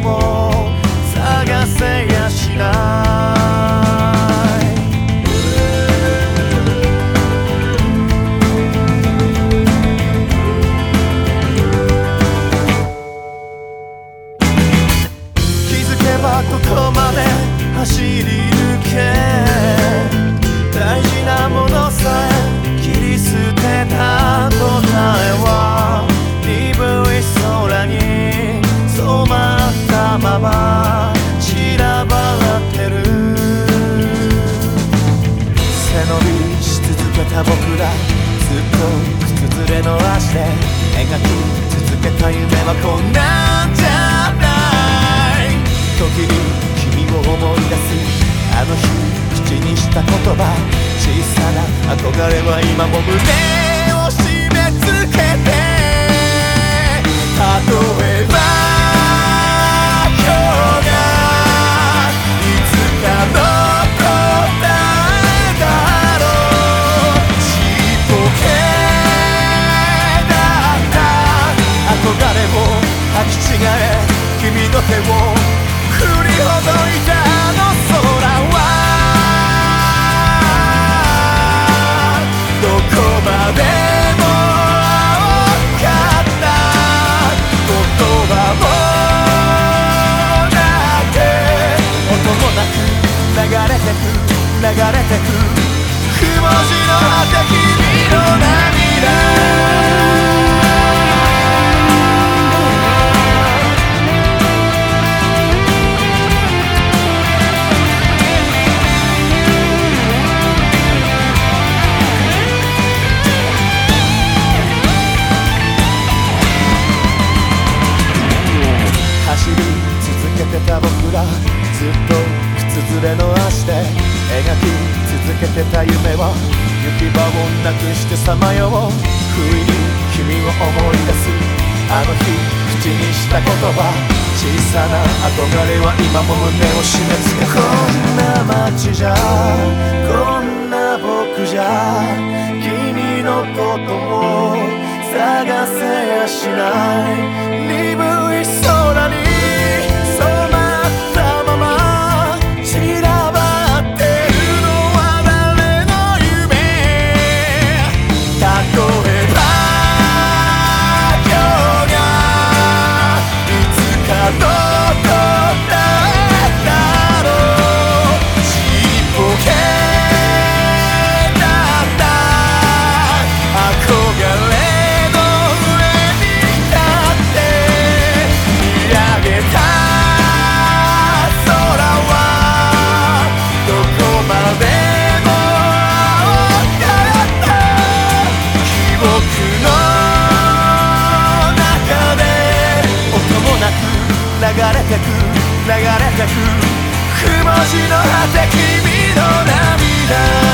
を探せやしない。気づけばここまで走り抜け、大事なものさえ切り捨てた答えは鈍い空に染まったまま散らばってる。背伸びし続けた僕ら、ずっと靴ずれの足で描き続けた夢はこんなんじゃない。時に君を思い出すあの日口にした言葉、小さな憧れは今も胸を締め付けて、例えば今日がいつかの答えだろう。ちっぽけだった憧れを履き違え、君の手を振りほどいたあの空はどこまでも青かった。言葉もなく音もなく流れてく流れてく、くも字の果て君の涙。走り続けてた僕ら、ずっと靴ずれの足で描き続けてた夢は行き場をなくしてさまよう。不意に君を思い出すあの日口にした言葉、小さな憧れは今も胸を締め付け、こんな街じゃこんな僕じゃ君のことを探せやしない。鈍い空に染まったまま散らばってるのは誰の夢。例えば今日がいつかの答えだろう。ちっぽけだった憧れ流れてく流れてく、くも字の果て君の涙。